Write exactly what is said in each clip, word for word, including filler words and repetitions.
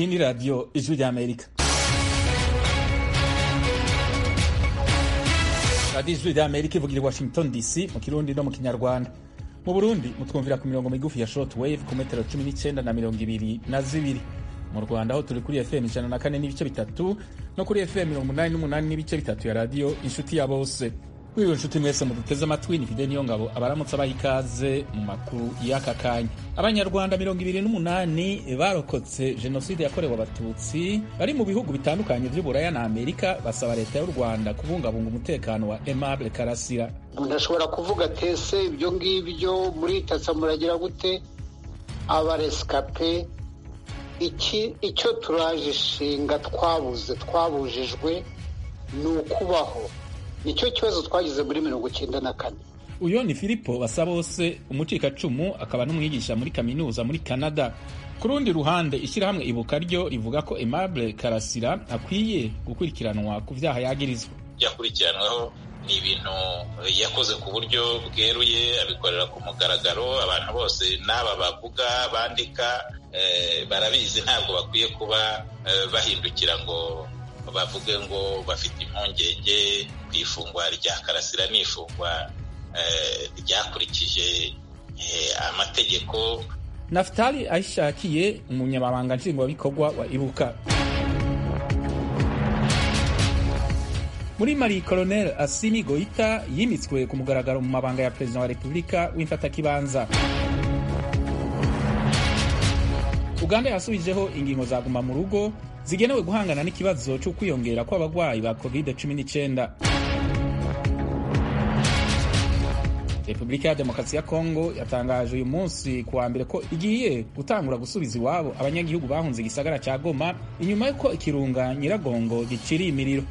Iyi ni radiyo ijwi ry'Amerika. radiyo ijwi ry'Amerika ivugira i Washington D C mu Kirundi no mu Kinyarwanda. Mu Burundi mutwumvira ku mirongo migufi ya short wave ku metero cumi n'icenda na mirongo ibiri na zibiri. Mu Rwanda aho turi kuri F M ijana na kane n'ibice bitatu no kuri F M mirongo umunani n'umunani n'ibice bitatu ya radiyo inshuti ya bose. Wiwe nshuti mwese muduteze amatwi, ni Fidel Niyongabo abaramutse abaha ikaze mu makuru y'aka kanya. Abanyarwanda mirongo ibiri n'umunani barokotse jenoside yakorewe abatutsi bari mu bihugu bitandukanye vy'Uburaya na Amerika basaba leta y'u Rwanda kubungabunga umutekano wa Aimable Karasira. Ndashobora kuvuga tese ibyo ngibyo muri tatsa muragira gute abarescape iki icyo turajishinga twabuze twabujijwe nukubaho. Nicyo kibazo twagize muri mirongo icyenda na kane. Uyo ni Filipo Basabose, umucikacumu akaba n'umwigisha muri kaminuza muri Canada. Ku rundi ruhande ishyirahamwe Ibuka ryo rivuga ko Aimable Karasira akwiye gukurikiranwa ku vyaha yagirizwa. Yakurikiranweho ni ibintu yakoze ku buryo bweruye, abikorera ku mugaragaro, abantu bose n'aba bavuga bandika eh, barabizi, ntabwo bakwiye kuba eh, bahindukira ngo bavuge ngo bafite impungenge ku ifungwa rya Karasira n'ifungwa eh, ryakurikije eh, amategeko. Naftali Aishakiye, umunyamabanga nshingwabikorwa wa Ibuka. Muri Mali, Colonel Assimi Goita yimitswe ku mugaragaro mu mabanga ya Perezida wa Repubulika w'imfatakibanza. Uganda yasubijeho ingingo za guma mu rugo zigenewe guhangana n'ikibazo cyo kwiyongera kw'abagwayi ba covid cumi n'icyenda. Repubulika ya Demokarasi ya Kongo yatangaje uyu munsi kuwa mbere ko igiye gutangura gusubiza iwabo abanyagihugu bahunze igisagara ca Goma inyuma y'uko ikirunga Nyiragongo giciriye imiriro.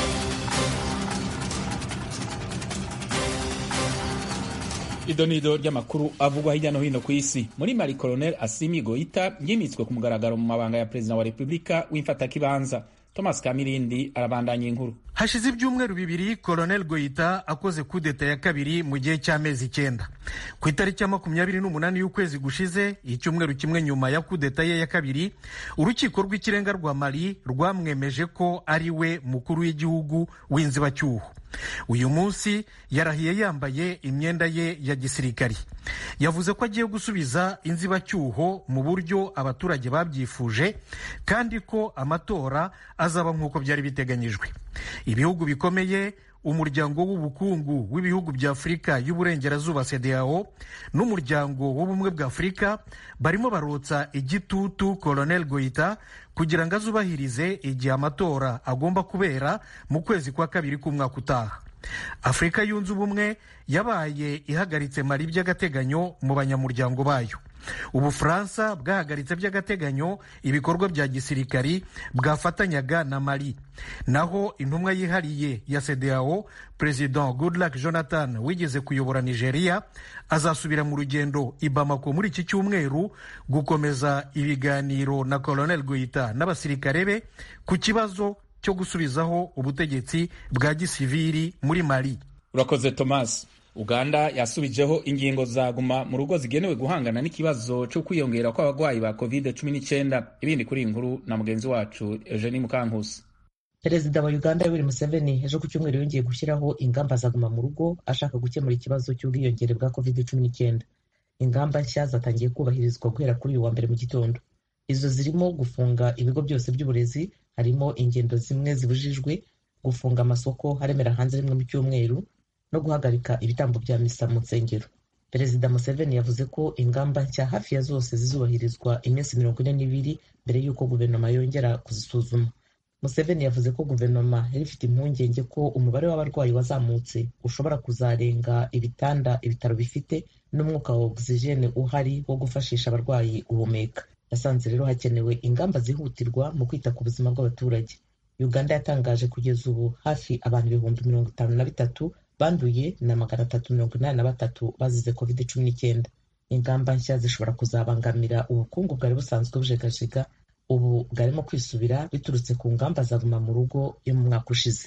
Idonido ry'amakuru avugwa hirya no hino ku isi. Muri Mali, Colonel Assimi Goita yimitswe ku mugaragaro mu mabanga ya Perezida wa Repubulika w'imfatakibanza. Thomas Kamirindi arabandanya inkuru. Hashize ibyumweru bibiri Colonel Goita akoze kudeta ya kabiri mu gihe cy'amezi icyenda. Ku itariki ya makumyabiri n'umunani y'ukwezi gushize, icyumweru kimwe nyuma ya kudeta ye ya kabiri, urukiko rw'ikirenga rwa Mali rwamwemeje ko ari we mukuru w'igihugu w'inzibacyuho. Uyu munsi yarahiye yambaye imyenda ye ya gisirikari. Yavuze ko agiye gusubiza inzibacyuho mu buryo abaturage babyifuje kandi ko amatora azaba nk'uko byari biteganyijwe. Ibihugu bikomeye, umuryango w'ubukungu w'ibihugu bya Afurika y'Uburengerazuba C E D E A O n'umuryango w'ubumwe bwa Afurika barimo barotsa igitutu Colonel Goita kugira ngo azubahirize igihe amatora agomba kubera mu kwezi kwa kabiri k'umwaka utaha. Afurika yunze ubumwe yabaye ihagaritse Mali by'agateganyo mu banyamuryango bayo. Ubufaransa bwahagaritse by'agateganyo ibikorwa bya gisirikari bwafatanyaga na Mali. Naho intumwa yihariye ya C E D E A O, President Goodluck Jonathan wigeze kuyobora Nigeria, azasubira mu rugendo i Bamako muri iki cyumweru gukomeza ibiganiro na Colonel Goita n'abasirikare be ku kibazo cyo gusubizaho ubutegetsi bwa gisivili muri Mali. Urakoze Thomas. Uganda yasubijeho ingingo za guma mu rugo zigenewe guhangana n'ikibazo cyo kwiyongera kw'abagwayi ba covid cumi n'icyenda. Ibindi kuri inkuru na mugenzi wacu Eugenie Mukankusi. Perezida wa Uganda Yoweri Museveni ejo ku cyumweru yongeye gushyiraho ingamba za guma mu rugo ashaka gukemura ikibazo cy'ubwiyongere bwa covid cumi n'icyenda. Ingamba nshya zatangiye kubahirizwa guhera kuri uyu wa mbere mu gitondo. Izo zirimo gufunga ibigo byose by'uburezi, harimo ingendo zimwe zibujijwe, gufunga amasoko haremera hanze rimwe mu cyumweru no guhagarika ibitambo bya misa mu nsengero. Perezida Museveni yavuze ko ingamba nshya hafi ya zose zizubahirizwa iminsi mirongo ine n'ibiri mbere y'uko guverinoma yongera kuzisuzuma. Museveni yavuze ko guverinoma yari ifite impungenge ko umubare w'abarwayi wazamutse ushobora kuzarenga ibitanda ibitaro bifite n'umwuka wa ogisijene uhari wo gufashisha abarwayi guhumeka. Yasanze rero hakenewe ingamba zihutirwa mu kwita ku buzima bw'abaturage. Uganda yatangaje kugeza ubu hafi abantu ibihumbi mirongo itanu na bitatu banduye na magana atatu mirongo inani na batatu bazize covid cumi n'icyenda. Ingamba nshya zishobora kuzabangamira ubukungu bwari busanzwe bujegajega ubu bwarimo kwisubira biturutse ku ngamba za guma mu rugo yo mu mwaka ushize.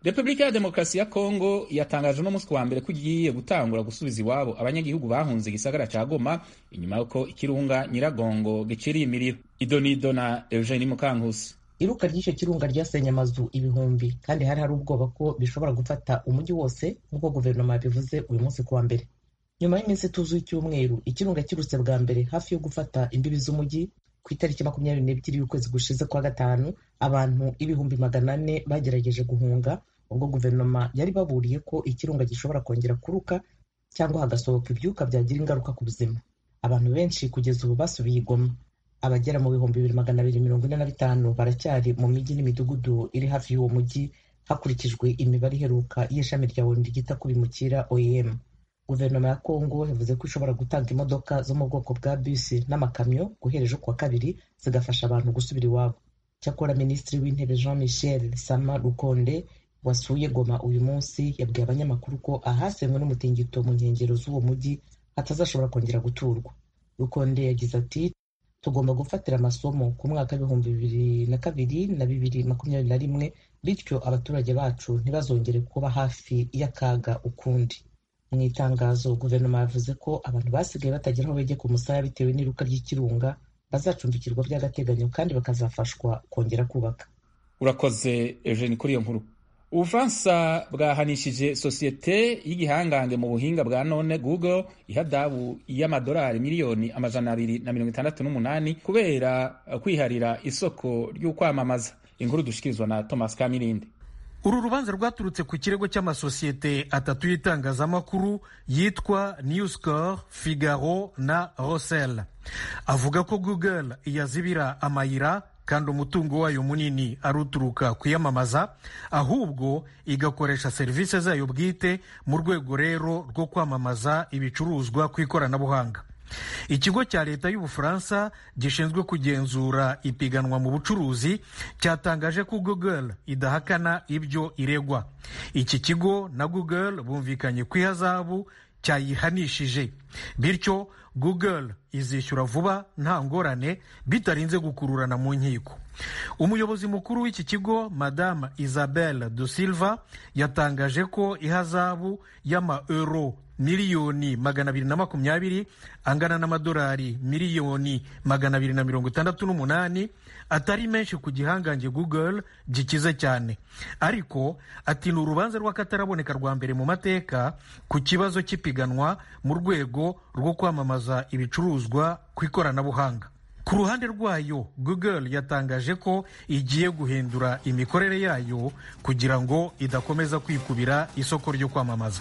Repubulika ya Demokarasi ya Kongo yatangaje no musi wa mbere ko igiye gutangura gusubiza iwabo abanyagihugu bahunze igisagara ca Goma inyuma yuko ikirunga Nyiragongo giciriye imiriro. Idonido na Eugenie Mukankusi. Iruka ry'icyo kirunga ryasenye amazu ibihumbi kandi hari hari ubwoba ko bishobora gufata umujyi wose nk'uko guverinoma yabivuze uyu munsi kuwa mbere. Nyuma y'iminsi tuzuye icyumweru ikirunga kirutse bwa mbere hafi yo gufata imbibi z'umujyi ku itariki makumyabiri n'ebyiri y'ukwezi gushize kwa gatanu, abantu ibihumbi magana ane bagerageje guhunga ubwo guverinoma yari baburiye ko ikirunga gishobora kongera kuruka cyangwa hagasohoka ibyuka byagira ingaruka ku buzima. Abantu benshi kugeza ubu basubiye i Goma. Abagera mu bihumbi bibiri magana abiri mirongo ine na bitanu baracyari mu mijyi n'imidugudu iri hafi y'uwo mujyi hakurikijwe imibare iheruka y'ishami rya ONU ryita ku bimukira O I M. Guverinoma ya Kongo yavuze ko ishobora gutanga imodoka zo mu bwoko bwa bisi n'amakamyo guhera ejo kuwa kabiri zigafasha abantu gusubira iwabo. Cyakora Minisitiri w'Intebe Jean Michel Sama Lukonde wasuye Goma uyu munsi yabwiye abanyamakuru ko ahasenywe n'umutingito mu nkengero z'uwo mujyi hatazashobora kongera guturwa. Lukonde yagize ati tugomba gufatira amasomo ku mwaka w'ibihumbi bibiri na kabiri na bibiri makumyabiri na rimwe bityo abaturage bacu ntibazongere kuba hafi y'akaga ukundi. Mu itangazo guverinoma yavuze ko abantu basigaye batagira aho bajya ku musaya bitewe n'iruka ry'ikirunga bazacumbikirwa by'agateganyo kandi bakazafashwa kongera kubaka. Urakoze Eugene kuri iyo nkuru. Ubufaransa bwahanishije sosiyete y'igihangange mu buhinga bwa none Google ihadabu y'amadolari miliyoni amajana abiri na mirongo itandatu n'umunani kubera kwiharira isoko ry'ukwamamaza. Inkuru dushikirizwa na Thomas Kamirindi. Uru rubanza rwaturutse ku kirego cy'amasosiyete atatu y'itangazamakuru yitwa Newscore, Figaro na Rossel. Avuga ko Google yazibira amayira kandi umutungo wayo munini aruturuka kuyamamaza, ahubwo igakoresha serivisi zayo bwite mu rwego rero rwo kwamamaza ibicuruzwa ku ikoranabuhanga. Ikigo cya leta y'Ubufaransa gishinzwe kugenzura ipiganwa mu bucuruzi cyatangaje ko Google idahakana ibyo iregwa. Iki kigo na Google bumvikanye ku ihazabu cyayihanishije, bityo Google izishyura vuba nta ngorane bitarinze gukururana mu nkiko. Umuyobozi mukuru w'iki kigo Madame Isabelle de Silva yatangaje ko ihazabu y'ama euro miliyoni magana abiri na makumyabiri angana n'amadolari miliyoni magana abiri na mirongo itandatu n'umunani atari menshi ku gihangange Google gikize cyane, ariko ati ni urubanza rw'akataraboneka rwa mbere mu mateka ku kibazo cy'ipiganwa mu rwego rwo kwamamaza ibicuruzwa ku ikoranabuhanga. Ku ruhande rwayo Google yatangaje ko igiye guhindura imikorere yayo kugira ngo idakomeza kwikubira isoko ryo kwamamaza.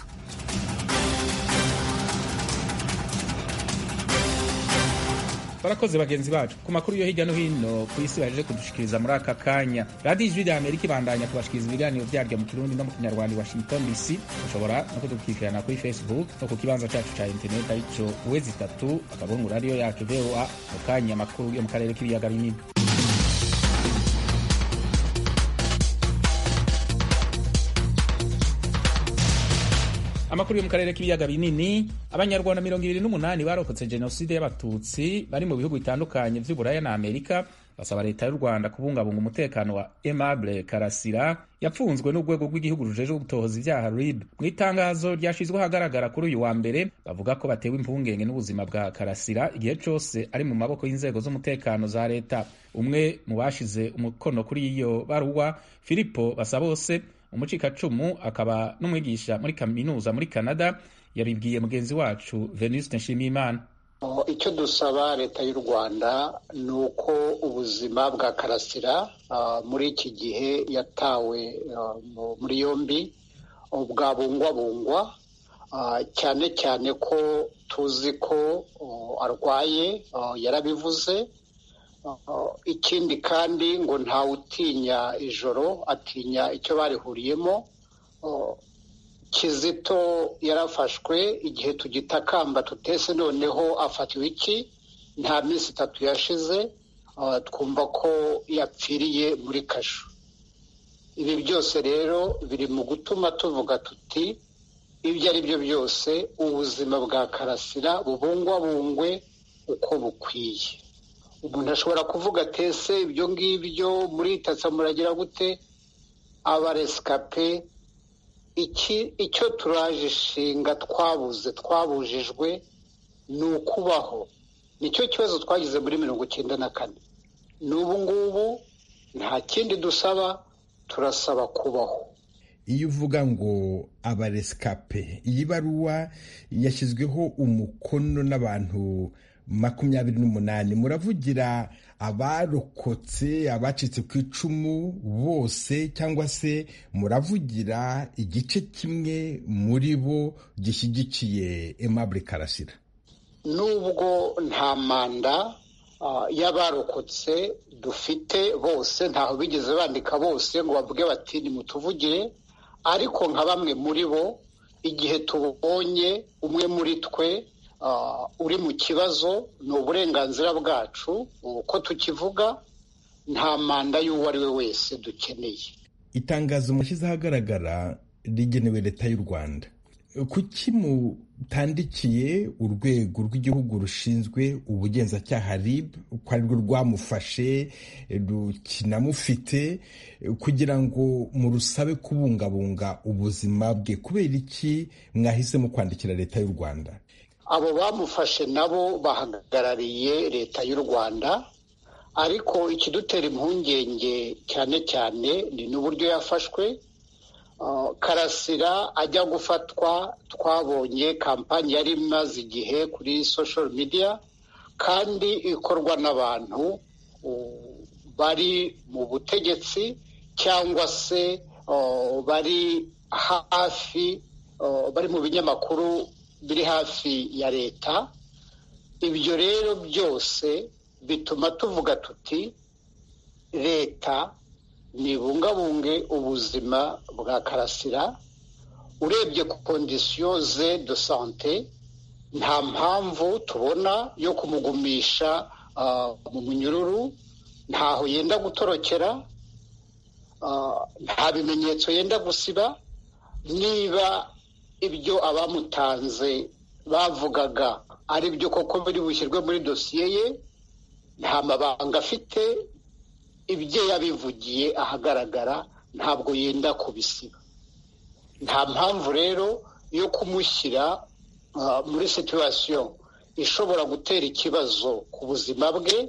Barakoze bagenzi bacu ku makuru yo hirya no hino ku isi baje kudushikiriza muri aka kanya. Radio Ijwi rya Amerika ibandanya kubashikiriza ibiganiro byaryo mu Kirundi no mu Kinyarwanda i Washington D C. Ushobora no kudukurikirana kuri Facebook no ku kibanza cyacu cya internet aricyo wezi itatu akabungu radio yacu V O A. Mu kanya makuru yo mu karere k'ibiyaga binini. Amakuru yo mu karere k'ibiyaga binini, abanyarwanda mirongo ibiri n'umunani barokotse jenoside y'abatutsi bari mu bihugu bitandukanye vy'Uburaya na Amerika basaba leta y'u Rwanda kubungabunga umutekano wa Aimable Karasira yapfunzwe n'urwego rw'igihugu rujejwe gutohoza ibyaha R I B. Mu itangazo ryashizwe ahagaragara kuri uyu wa mbere bavuga ko batewe impungenge n'ubuzima bwa Karasira igihe cose ari mu maboko y'inzego z'umutekano za leta. Umwe mu bashize umukono kuri iyo baruwa, Filipo Basabose, umucikacumu akaba n'umwigisha muri kaminuza muri Canada, yabibwiye mugenzi wacu Venuste Nshimiyimana. Icyo dusaba leta y'u Rwanda ni uko ubuzima bwa Karasira uh, muri iki gihe yatawe uh, muri yombi bwabungwabungwa, uh, cyane cyane ko tuzi ko uh, arwaye, uh, yarabivuze. Uh, ikindi kandi ngo ntawe utinya ijoro, atinya icyo barihuriyemo. uh, Kizito yarafashwe igihe tugitakamba tutese noneho afatiwe iki, nta minsi itatu yashize uh, twumva ko yapfiriye muri kasho. Ibi byose rero biri mu gutuma tuvuga tuti ibyo ari byo byose ubuzima bwa Karasira bubungwabungwe uko bukwiye. Umuntu ashobora kuvuga atese ibyo ngibyo muri itatsa muragira gute, abaresikape iki icyo turaje ishinga twabuze twabujijwe ni ukubaho. Nicyo kibazo twagize muri mirongo icyenda na kane. N'ubu ngubu nta kindi dusaba, turasaba kubaho. Iyo uvuga ngo abarescape, iyi baruwa yashyizweho umukono n'abantu makumyabiri n'umunani, muravugira abarokotse, abacitse ku icumu bose, cyangwa se muravugira igice kimwe muri bo gishyigikiye Aimable Karasira? Nubwo nta manda uh, y'abarokotse dufite bose, ntaho bigeze bandika bose ngo bavuge bati nimutuvugire, ariko nka bamwe muri bo, igihe tubonye umwe muri twe uh, uri mu kibazo, ni uburenganzira bwacu uko tukivuga, nta manda y'uwo ari we wese dukeneye. Itangazo mushyize ahagaragara rigenewe leta y'u Rwanda, kuki mutandikiye urwego rw'igihugu rushinzwe ubugenzacyaha R I B ko ari rwo rwamufashe rukinamufite, kugira ngo murusabe kubungabunga ubuzima bwe? Kubera iki mwahisemo kwandikira leta y'u Rwanda? Abo bamufashe nabo bahagarariye leta y'u Rwanda, ariko ikidutera impungenge cyane cyane ni n'uburyo yafashwe. Uh, Karasira ajya gufatwa, twabonye kampani yari imaze igihe kuri social media, kandi ikorwa n'abantu uh, bari mu butegetsi cyangwa se uh, bari hafi uh, bari mu binyamakuru biri hafi ya leta. Ibyo rero byose bituma tuvuga tuti leta nibungabunge ubuzima bwa Karasira. Urebye ku kondisiyo ze de sante, nta mpamvu tubona yo kumugumisha uh, mu munyururu, ntaho yenda gutorokera, uh, nta bimenyetso yenda gusiba. Niba ibyo abamutanze bavugaga ari byo koko biri bushyirwe muri dosiye ye, nta mabanga afite, ibyo yabivugiye ahagaragara, ntabwo yenda kubisiba. Nta mpamvu rero yo kumushyira uh, muri situation ishobora gutera ikibazo ku buzima bwe,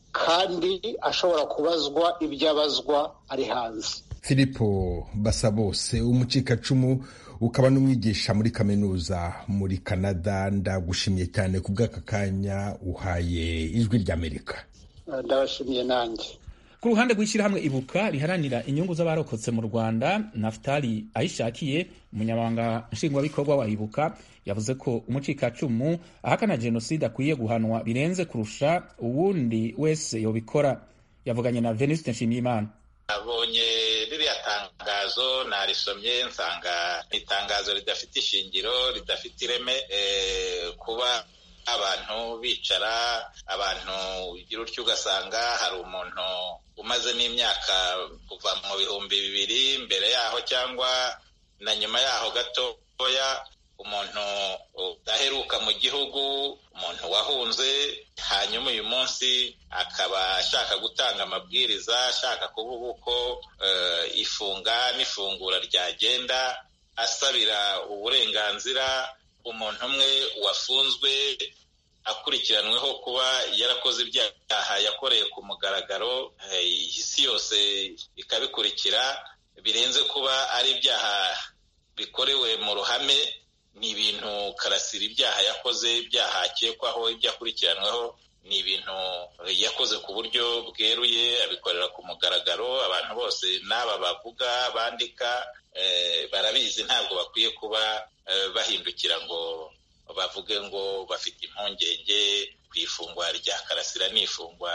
kandi ashobora kubazwa ibyo abazwa ari hanze. Filipo Basabose, umucikacumu ukaba n'umwigisha muri kaminuza muri Canada, ndagushimiye cyane ku bw'aka kanya uhaye Ijwi ry'Amerika. Ndabashimiye nanjye. Ku ruhande rw'ishyirahamwe Ibuka riharanira inyungu z'abarokotse mu Rwanda, Naftali Ayishakiye, umunyamabanga nshingwabikorwa wa Ibuka, yavuze ko umucikacumu ahakana jenoside akwiye guhanwa birenze kurusha uwundi wese yobikora. Yavuganye na Venuste Nshimiyimana. Abonye ririya tangazo narisomye, nsanga itangazo ridafite ishingiro, ridafite ireme. eh, kuba abantu bicara, abantu ugira utyo ugasanga hari umuntu umaze n'imyaka kuva mu bihumbi bibiri mbere yaho cyangwa na nyuma yaho gatoya, umuntu udaheruka mu gihugu, umuntu wahunze, hanyuma uyu munsi akaba ashaka gutanga amabwiriza, ashaka kuvuga uko uh, ifunga n'ifungura ryagenda, asabira uburenganzira umuntu umwe wafunzwe akurikiranweho kuba yarakoze ibyaha yakoreye ku mugaragaro, isi yose ikabikurikira, birenze kuba ari ibyaha bikorewe mu ruhame. Ni ibintu Karasira ibyaha yakoze, ibyaha akekwaho, ibyo akurikiranweho, ni ibintu yakoze ku buryo bweruye, abikorera ku mugaragaro. Abantu bose n'aba bavuga, bandika, eh, barabizi, ntabwo bakwiye kuba eh, bahindukira ngo bavuge ngo bafite impungenge ku ifungwa rya Karasira n'ifungwa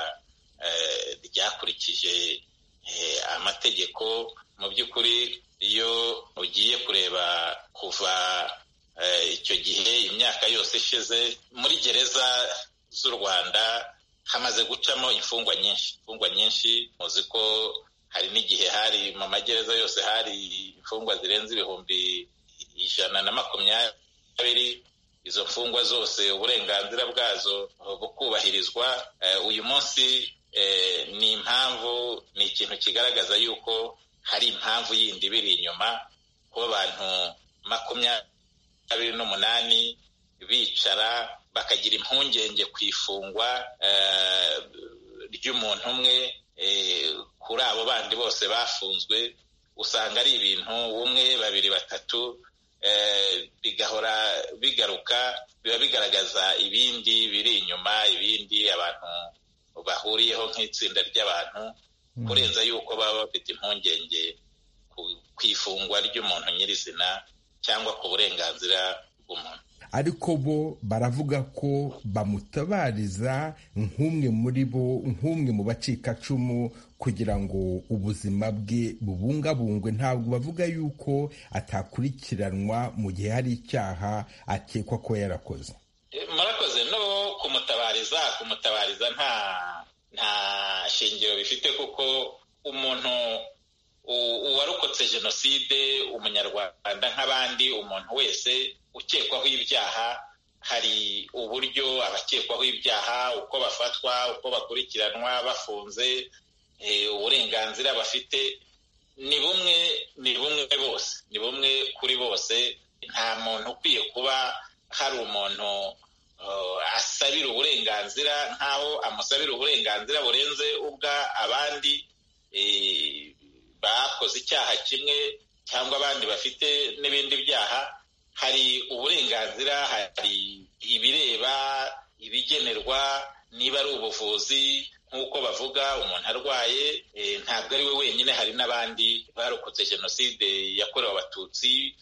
eh, ryakurikije eh, amategeko. Mu by'ukuri iyo ugiye kureba kuva eh, icyo gihe, imyaka yose ishize, muri gereza z'u Rwanda hamaze gucamo imfungwa nyinshi imfungwa nyinshi muzi ko hari n'igihe hari mu magereza yose hari imfungwa zirenze ibihumbi ijana na makumyabiri. Izo mfungwa zose uburenganzira bwazo bukubahirizwa. Uh, uyu munsi uh, ni impamvu, ni ikintu kigaragaza yuko hari impamvu yindi biri inyuma, kuba abantu makumyabiri n'umunani bicara bakagira impungenge ku ifungwa ry'umuntu umwe kuri abo bandi bose bafunzwe, usanga ari ibintu umwe babiri batatu bigahora bigaruka, biba bigaragaza ibindi biri inyuma, ibindi abantu bahuriyeho nk'itsinda ry'abantu, kurenza yuko baba bafite impungenge ku ifungwa ry'umuntu nyirizina cyangwa ku burenganzira bw'umuntu. ariko bo baravuga ko bamutabariza nk'umwe muri bo, nk'umwe mu bacikacumu, kugira ngo ubuzima bwe bubungabungwe. Ntabwo bavuga yuko atakurikiranwa mu gihe hari icyaha akekwa ko yarakoze. Murakoze no kumutabariza kumutabariza nta nta shingiro bifite, kuko umuntu uwarokotse jenoside, umunyarwanda nk'abandi, umuntu wese ukekwaho ibyaha, hari uburyo abakekwaho ibyaha uko bafatwa, uko bakurikiranwa bafunze, uburenganzira bafite ni bumwe ni bumwe bose ni bumwe kuri bose. Nta muntu ukwiye kuba hari umuntu asabira uburenganzira nk'aho amusabira uburenganzira burenze ubwa abandi bakoze icyaha kimwe cyangwa abandi bafite n'ibindi byaha. Hari uburenganzira, hari ibireba, ibigenerwa, niba ari ubuvuzi nk'uko bavuga, umuntu arwaye ntabwo ari we wenyine, hari n'abandi barokotse jenoside yakorewe abatutsi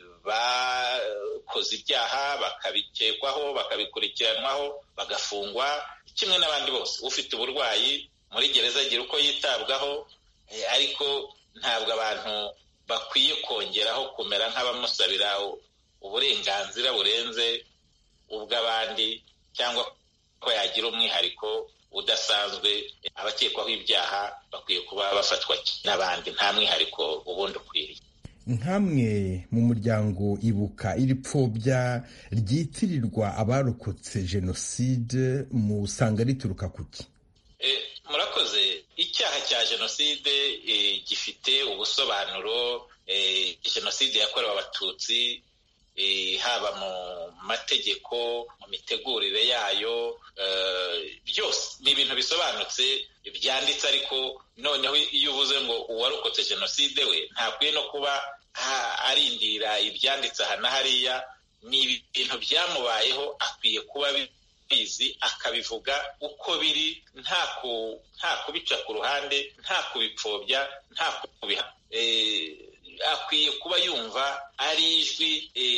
bakoze ibyaha bakabikekwaho, bakabikurikiranwaho, bagafungwa kimwe n'abandi bose. Ufite uburwayi muri gereza agira uko yitabwaho, ariko ntabwo abantu bakwiye kongeraho kumera nk'abamusabira uburenganzira burenze ubw'abandi, cyangwa ko yagira umwihariko udasanzwe. Abakekwaho ibyaha bakwiye kuba bafatwa n'abandi, nta mwihariko ubundi ukwiriye. Nkamwe mu muryango Ibuka, iri pfobya ryitirirwa abarokotse jenoside musanga rituruka kuki? Murakoze. Icyaha cya jenoside gifite ubusobanuro. Jenoside yakorewe abatutsi, haba mu mategeko, mu mitegurire yayo, byose ni ibintu bisobanutse byanditse. Ariko noneho iyo uvuze ngo uwarokotse jenoside we ntakwiye no kuba arindira ibyanditse aha na hariya. Ni ibintu byamubayeho, akwiye kuba bizi, akabivuga uko biri, nta kubica ku ruhande, nta kubipfobya, nta kubiha. Akwiye kuba yumva ari ijwi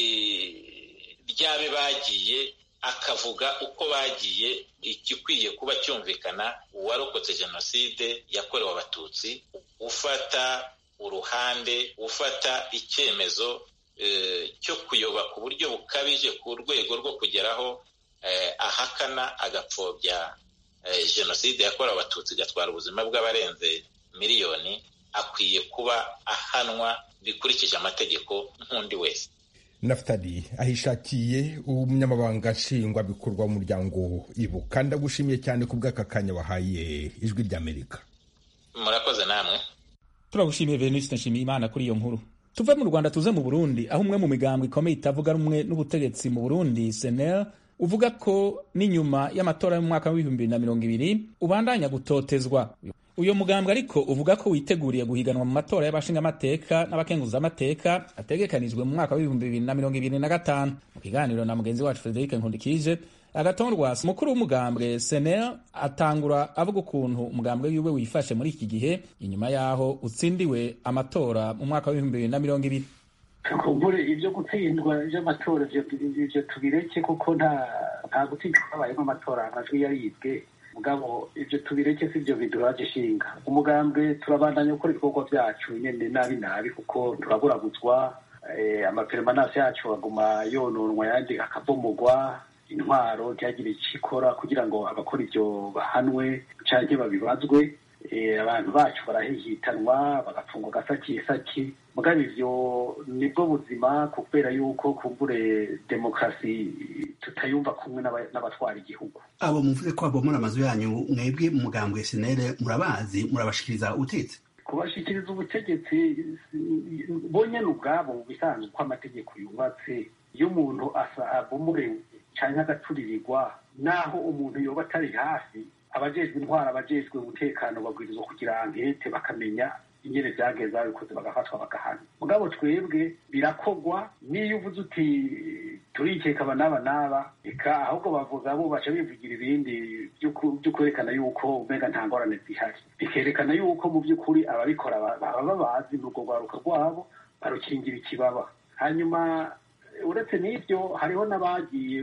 ry'abe bagiye, akavuga uko bagiye. Igikwiye kuba cyumvikana, uwarokotse jenoside yakorewe abatutsi ufata uruhande, ufata icyemezo cyo kuyoba ku buryo bukabije ku rwego rwo kugeraho ahakana, agapfobya jenoside yakorewe abatutsi, igatwara ubuzima bw'abarenze miliyoni, akwiye kuba ahanwa bikurikije amategeko nk'undi wese. Naftali Ahishakiye, umunyamabanga nshingwabikorwa w'umuryango Ibuka, ndagushimiye cyane ku bw'aka kanya wahaye Ijwi ry'Amerika. Murakoze namwe. Turagushimiye Venuste Nshimiyimana kuri iyo nkuru. Tuve mu Rwanda tuze mu Burundi, aho umwe mu migambwe ikomeye itavuga rumwe n'ubutegetsi mu Burundi, S N L, uvuga ko n'inyuma y'amatora y'umwaka w'ibihumbi bibiri na mirongo ibiri ubandanya gutotezwa. Uyo mugambwe ariko uvuga ko witeguriye guhiganwa mu matora y'abashingamateka n'abakenguzamateka ategekanijwe mu mwaka w'ibihumbi bibiri na mirongo ibiri na gatanu. Mu kiganiro na mugenzi wacu Frederic Nkundikije, Agathon Rwasa, umukuru w'umugambwe S N L, atangura avuga ukuntu umugambwe wiwe wifashe muri iki gihe inyuma yaho utsindiwe amatora mu mwaka w'ibihumbi bibiri na mirongo ibiri. Kumbure ibyo gutsindwa by'amatora ibyo tubireke, kuko nta nta gutsindwa habayemo amatora, amajwi yaribwe. Mugabo ibyo tubireke, si byo biduraje ishinga. Umugambwe turabandanya gukora ibikorwa byacu nyene nabi nabi, kuko turaburaguzwa, amaperemanase yacu aguma yononwa, yandi akavumugwa, intwaro ntihagire icyo ikora kugira ngo abakora ibyo bahanwe canke babibazwe. Abantu bacu barahihitanwa, bagapfungwa gasakisaki. Mugabo ivyo nibwo buzima, kubera yuko kumbure demokarasi tutayumva kumwe n'abatwara igihugu. Abo muvuze ko abomora amazu yanyu, mwebwe mu mugambwe S N L murabazi, murabashikiriza ubutegetsi? kubashikiriza ubutegetsi bonyene ubwabo bisanzwe ko amategeko yubatse iyo umuntu asa abomorewe canke agaturirirwa naho umuntu yoba atari hafi abajejwe intwara abajejwe umutekano babwirizwa kugira ankete bakamenya ingene vyageze babikoze bagafatwa bagahana mugabo twebwe birakogwa niyo uvuze uti turikeka aba n'aba n'aba eka ahubwo bavuga bo baca bivugira ibindi vyo kwerekana yuko umenga nta ngorane zihari bikerekana yuko mu vy'ukuri ababikora baba bazi n'urwo rwaruka rwabo barukingira ikibaba hanyuma uretse n'ivyo hariho n'abagiye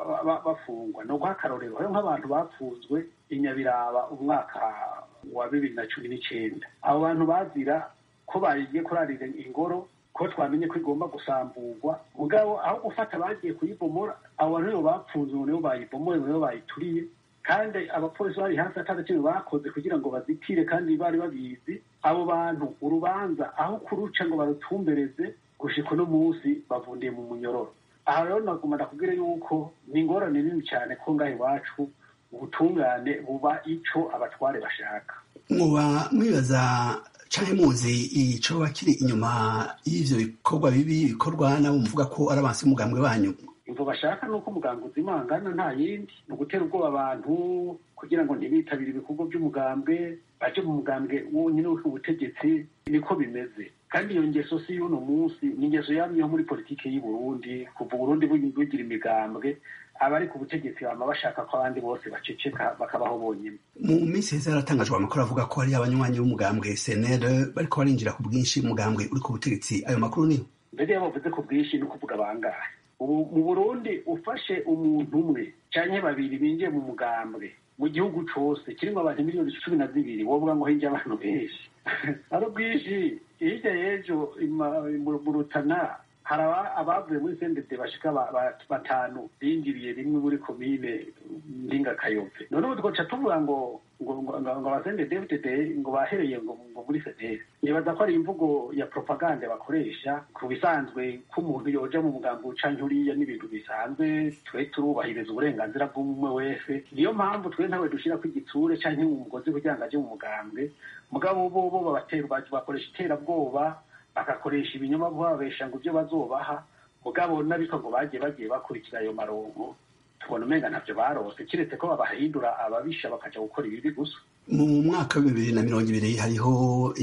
bafungwa no guha akarorero hariho nk'abantu bapfunzwe inyabiraba umwaka wa bibiri na cumi n'icenda abo bantu bazira ko bagiye kurarira ingoro ko twamenye ko igomba gusamburwa mugabo aho gufata bagiye kuyibomora abo bantu nibo bapfunzwe nibo bayibomore nibo bayituriye kandi abapolisi bari hasi atari kintu bakoze kugira ngo bazitire kandi bari babizi abo bantu urubanza aho kuruca ngo barutumbereze gushika uno munsi bavundiye mu munyororo aha rero naguma ndakubwira yuko ni ingorane nini cyane ko ngaho iwacu ubutungane buba ico abatware bashaka muba mwibaza canke muzi ico bakiri inyuma y'ivyo bikorwa bibi bikorwa nabo muvuga ko ari abansi umugambwe banyu imvo bashaka nuko umugambwe uzimangana nta yindi ni ugutera ubwoba abantu kugira ngo ntibitabire ibikorwa by'umugambwe baje mu mugambwe wonyine w'ubutegetsi niko bimeze kandi iyo ngeso si y'uno munsi ni ingeso yamyeho muri politike y'u Burundi kuva Burundi bugira imigambwe abari ku butegetsi bama bashaka ko abandi bose baceceka bakabaho bonyine mu minsi heza haratangajwe amakuru avuga ko hari abanywanyi b'umugambwe C N L bariko barinjira ku bwinshi umugambwe uri ku butegetsi ayo makuru niyo mbere yabo bavuze ku bwinshi ni ukuvuga bangahe ubu mu Burundi ufashe umuntu umwe canke babiri binjiye mu mugambwe mu gihugu cose kirimo abantu miliyoni cumi na zibiri wovuga ngo hinjye abantu benshi ari bwinshi hirya y'ejo mu Rutana hari abavuye muri C N D D bashika batanu binjiriye rimwe muri komine Ndinga Kayove none ubu twoca tuvuga ngo ngo ngo aba C N D D ngo bahereye ngo muri C N L nibaza ko ari imvugo ya propaganda bakoresha ku bisanzwe ko umuntu yoja mu mugambo canke uriya n'ibintu bisanzwe twe turubahiriza uburenganzira bw'umwe wese niyo mpamvu twe ntawe dushira ko igitsure canke umugozi kugira ngo aje mu mugambwe mugabo bo bo babatera bakoresha iterabwoba bagakoresha ibinyoma babesha ngo ibyo bazobaha mugabo n'abiko ngo bagiye bagiye bakurikira ayo marongo tubona umenga ntavyo barose kiretse ko babahindura ababisha bakaja gukora ibibi gusa mu mwaka wa bibiri na mirongo ibiri hariho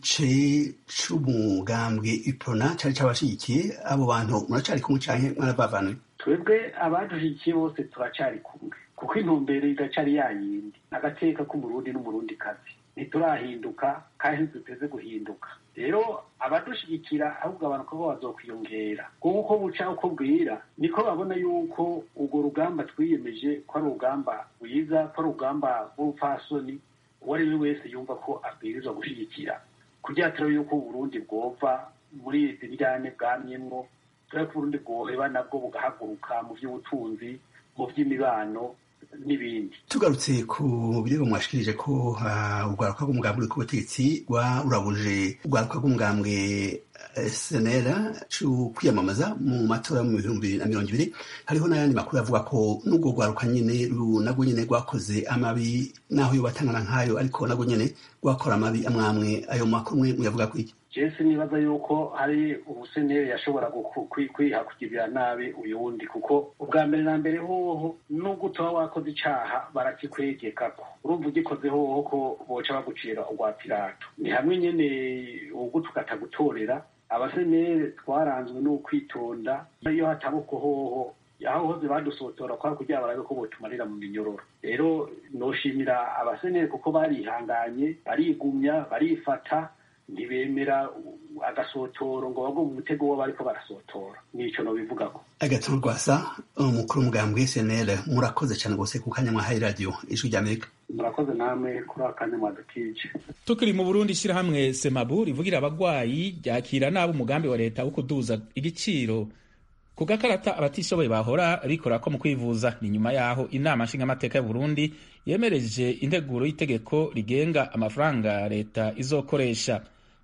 igice c'umugambwe iprona cari cabashigikiye abo bantu muracari kumwe canke mwarabavanuye twebwe abadushigikiye bose turacari kumwe kuko intumbero igacari yayindi agateka k'umurundi n'umurundi kazi ntiturahinduka kandi ntiduteze guhinduka rero abadushigikira ahubwo abantu ko bazokwiyongera kuko uko buca uko bwira niko babona yuko urwo rugamba twiyemeje ko ari urugamba rwiza ko ari urugamba rw'ubupfasoni uwo ari we wese yumva ko abwirizwa gushigikira kugira turabe yuko Burundi bwova muri izi njyane bwamyemwo turabe ko Burundi bwoheba nabwo bugahaguruka mu vy'ubutunzi mu vy'imibano n'ibindi tugarutse ku birego mwashikirije ko urwaruka rw'umugambwe uri ku butegetsi rurabuje urwaruka rw'umugambwe C N L kwiyamamaza mu matora yo mu bihumbi bibiri na mirongo ibiri hariho n'ayandi makuru avuga ko n'ubwo rwaruka nyene nabwo nyene rwakoze amabi naho yo batangana nk'ayo ariko nabwo nyene rwakora amabi amwamwe ayo makuru mwe muyavuga ko iki jese nibaza yuko hari ubusenere yashobora kwiha kugirira nabi uyu wundi kuko ubwa mbere na mbere hoho nubwo utoba wakoze icaha barakikwegekako urumva ugikoze hoho ko boca bagucira urwa pirato ni hamwe nyene ugutukata gutorera abasenere twaranzwe no kwitonda iyo hatabuko hoho aho hoze badusotora kwa kugira barabe ko botumarira mu minyororo rero noshimira abasenere kuko barihanganye barigumya barifata ntibemera agasotoro ngo bagwe mu mutego wo bariko barasotora nico no bivugako Agathon Rwasa umukuru w'umugambwe C N L murakoze cyane gose ku kanya mwahaye radio ijwi rya Amerika murakoze namwe kuri akanya mwadukije tukiri mu Burundi shirahamwe Semabu rivugira abagwayi ryakira nabo umugambi wa leta wo kuduza igiciro ku gakarata abatishoboye bahora rikora ko mu kwivuza ni nyuma yaho inama nshingamateka y'u Burundi yemereje integuro y'itegeko rigenga amafaranga leta izokoresha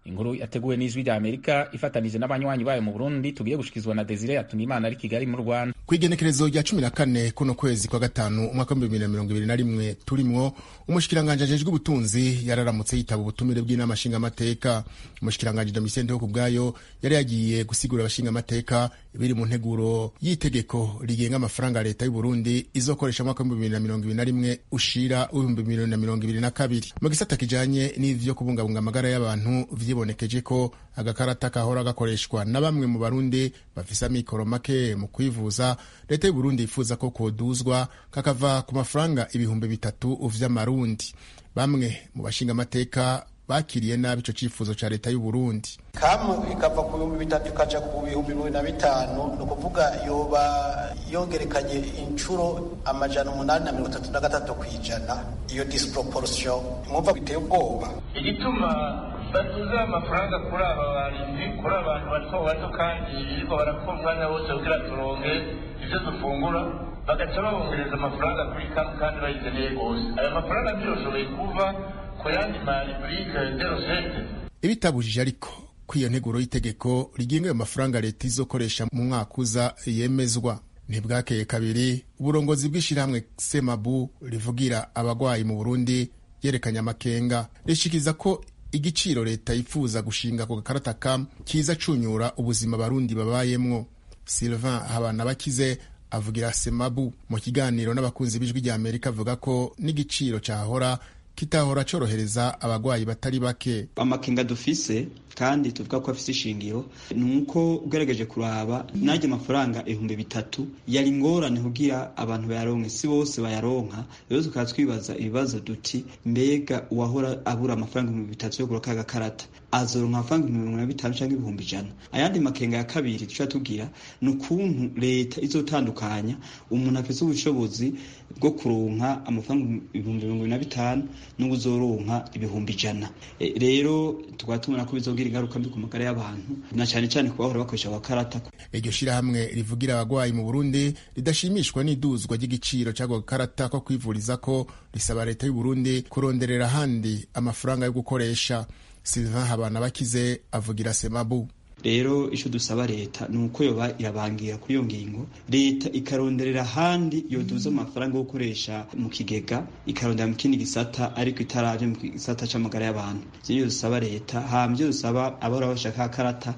inkuru yateguwe n'ijwi rya Amerika ifatanije n'abanywanyi bayo mu Burundi tugiye gushikizwa na Desire Yatunimana ari Kigali mu Rwanda. Kwigenekerezo rya cumi na kane kuno kwezi kwa gatanu umwaka wa bibiri na mirongo ibiri na rimwe turimwo, umushikiranganje ajejwe ubutunzi yararamutse yitaba ubutumire bw'inama nshingamateka. Umushikiranganje Domitien Ndihokubwayo yari yagiye gusigura abashingamateka biri mu nteguro y'itegeko rigenga amafaranga leta y'u Burundi izokoresha mwaka wa bibiri na mirongo ibiri na rimwe ushira ibihumbi bibiri na mirongo ibiri na kabiri. Mu gisata kijanye n'ivyo kubungabunga amagara y'abantu vyibonekeje ko agakarata kahora gakoreshwa na bamwe mu Barundi bafise amikoro make mu kwivuza. Leta y'u Burundi ifuza ko koduzwa kakava ku mafaranga ibihumbi bitatu vy'amarundi. Bamwe mu bashinga amateka bakiriye nabi ico cifuzo ca leta y'u Burundi. Kamwe ikava ku bihumbi bitatu ikaja ku bihumbi bibiri na bitanu, no kuvuga yoba yongerekanye incuro amajana umunani na mirongo itatu na gatatu kwijana. Iyo disproportion mwumva biteye ubwoba. Igituma batuza amafaranga kuri aba barinzi, kuri abantu bato bato kandi iriko barakora umwanya wose kugira turonke ivyo dufungura, bagaca babongereza amafaranga kuri kamwe kandi bayizeneye gose. Ayo mafaranga ntiyoshoboye kuva ku yandi maribrike derosete. Ibitabujije ariko ko iyo nteguro y'itegeko rigenga ayo mafaranga leta izokoresha mu mwaka uza yemezwa. Ntibwakeye kabiri uburongozi bw'ishirahamwe Semabu rivugira abagwayi mu Burundi yerekanye amakenga, rishikiza ko igiciro leta yifuza gushinga ku gakarata kam kiza cunyura ubuzima Barundi babayemwo. Sylvain Habanabakize avugira Semabu mu kiganiro n'abakunzi b'ijwi rya Amerika avuga ko n'igiciro cahora kitahora corohereza abagwayi batari bake. Amakenga dufise kandi tuvuga ko afise ishingiro nuko ugerageje kuraba naje amafaranga ibihumbi bitatu yari ngorane kugira abantu bayaronke, si bose bayaronka. Rero tukatwibaza ibibazo duti mbega uwahora abura amafaranga ibihumbi bitatu yo gura gakarata azoronka amafaranga ibihumbi mirongo bitanu canke ibihumbi ijana. Ayandi makenga ya kabiri tuca tugira nukuntu leta izotandukanya umuntu afise ubushobozi bwo kuronka amafaranga ibihumbi mirongo na bitanu n'uzoronka ibihumbi ijana. E, rero twatumana ko bizogira ingaruka mbi ku magara y'abantu na cyane cyane ku bahora bakoresha abakarata. Iryo shirahamwe rivugira abagwayi mu Burundi ridashimishwa n'iduzwa ry'igiciro cy'ako gakarata ko kwivuriza ko risaba leta y'u Burundi kuronderera handi amafaranga yo gukoresha. Sylvain Habanabakize avugira Semabu. Rero ico dusaba leta nuko yoba irabangira kuri iyo ngingo, leta ikaronderera handi yoduza amafaranga yo gukoresha mu kigega, ikarondera mu kindi gisata ariko itaraje mu gisata c'amagara y'abantu. Ivyo dusaba leta. Hamvye dusaba abahora bashaka karata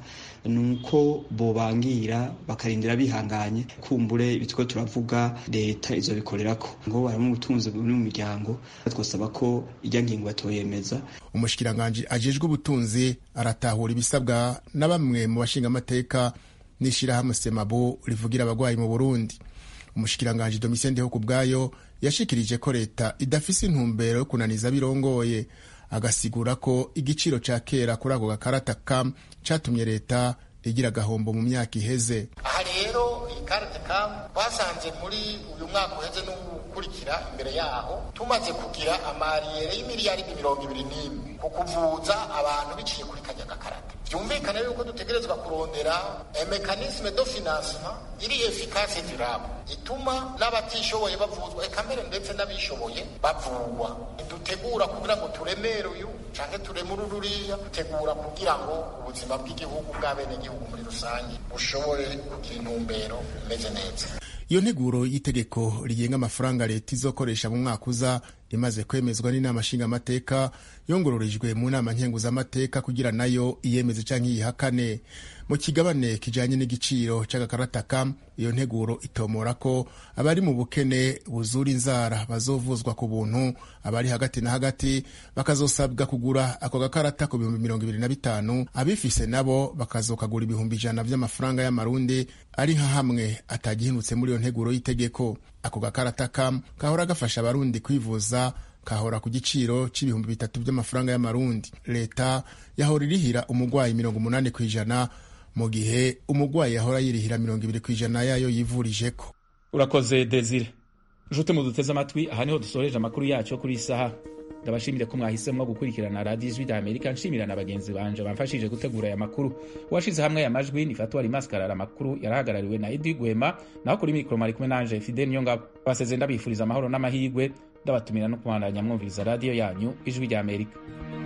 nuko bobangira bakarindira bihanganye, kumbure bitwo turavuga leta izo bikorerako ngo bari mu butunzi buri mu miryango. Twosaba ko ijya ngingo batoyemeza. Umushikiranganje ajejwe ubutunzi aratahura ibisabwa na bamwe mu bashinga amateka n'ishirahamwe Semabu rivugira abagwayi mu Burundi. Umushikiranganje Domitien Ndihokubwayo yashikirije ko leta idafise intumbero yo kunaniza birongoye, agasigura ko igiciro ca kera kuri ako gakarata kam catumye leta igira gahombo mu myaka iheze. Aha rero ikarata kam basanze muri uyu mwaka uheze n'ukurikira imbere yaho tumaze kugira amariyere y'imiliyari mirongo ibiri n'imwe ku kuvuza abantu biciye kuri kajya gakarata. Vyumvikana yuko dutegerezwa kurondera mekanisme de financement iri efficace durable ituma n'abatishoboye bavuzwa, eka mbere ndetse n'abishoboye bavugwa. Dutegura kugira ngo turemere uyu canke turemure ururiya, dutegura kugira ngo ubuzima bw'igihugu bw'abene gihugu muri rusange bushobore kugira intumbero imeze neza. Iyo nteguro y'itegeko rigenga amafaranga leta izokoresha mu mwaka uza imaze kwemezwa n'inama nshingamateka yongororejwe mu nama nkenguzamateka kugira nayo iyemeze canke yihakane. Mu kigabane kijanye n'igiciro c'agakarata kam, iyo nteguro itomora ko abari mu bukene buzura inzara bazovuzwa ku buntu, abari hagati na hagati bakazosabwa kugura ako gakarata ku bihumbi mirongo ibiri na bitanu, abifise nabo bakazokagura ibihumbi ijana vy'amafaranga y'amarundi, ari nka hamwe atagihindutse muri iyo nteguro y'itegeko. Ako gakarata kam kahora gafasha abarundi kwivuza kahora ku giciro c'ibihumbi bitatu vy'amafaranga y'amarundi. Leta yahora irihira umugwayi mirongo umunani kw'ijana mu gihe umugwayi yahora yirihira mirongo ibiri kw'ijana yayo yivurijeko. Urakoze Desire. Jute mu duteze amatwi, aha niho dusoreje amakuru yacu kuri isaha. Ndabashimire ko mwahisemwo gukurikirana Radio Ijwi rya Amerika. Nshimira n'abagenzi banje bamfashije gutegura aya makuru. Washize hamwe aya majwi ni Fatwa Limaskarara. Amakuru yarahagarariwe na Edi Gwema, naho kuri mikro mari kumwe nanje Fidel Nyonga. Baseze ndabifuriza amahoro n'amahirwe, ndabatumira no kubandanya mwumviriza radio yanyu Ijwi rya Amerika.